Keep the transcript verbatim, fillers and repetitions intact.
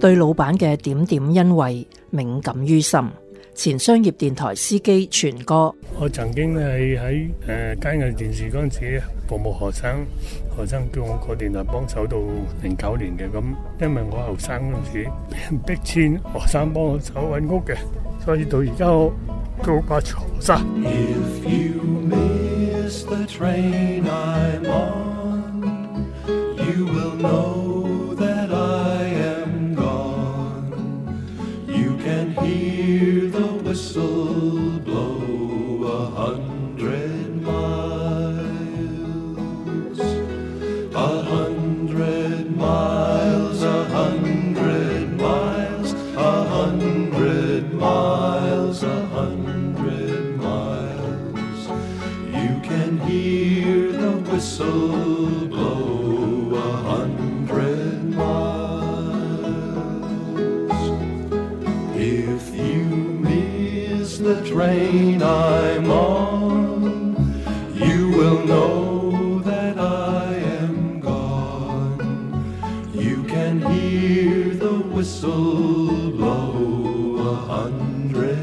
對老闆嘅點點恩惠敏感於心。前商業電台司機全哥， 我曾經係喺誒街藝電視嗰陣時服務學生，學生叫我過電台幫手到零九年嘅，咁因為我後生嗰陣時俾人逼遷，學生幫我手揾屋嘅，所以到而家我都好掛住學生。 If you miss the train I'm on, you will know that I am gone. You can hear the whistle blow a hundred miles, a hundred miles, a hundred miles, a hundred miles, a hundred miles. You can hear the whistle blow a hundred miles. If you miss the train I'm on, you will know that I am gone. You can hear the whistle blow a hundred